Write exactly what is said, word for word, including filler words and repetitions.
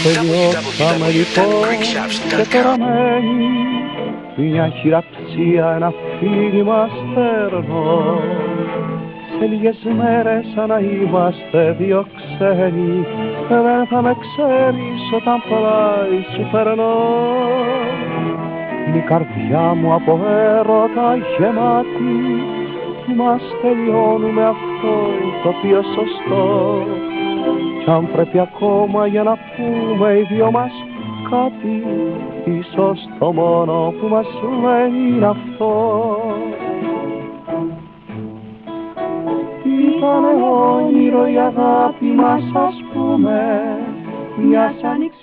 τελειώσαμε λοιπόν και τώρα μένει μια χειραψία, ένα φίλημα στερνό. Σε λίγες μέρες σαν να είμαστε δύο ξένοι, δεν θα με ξέρεις όταν πλάι σου περνώ. Είναι η καρδιά μου από έρωτα γεμάτη, που μας τελειώνουμε, αυτό είναι το πιο σωστό. Κι αν πρέπει ακόμα για να πούμε οι δυο μας κάτι, ίσως το μόνο που μας μένει είναι αυτό. Ήτανε όνειρο η αγάπη μας, ας πούμε, μιας άνοιξης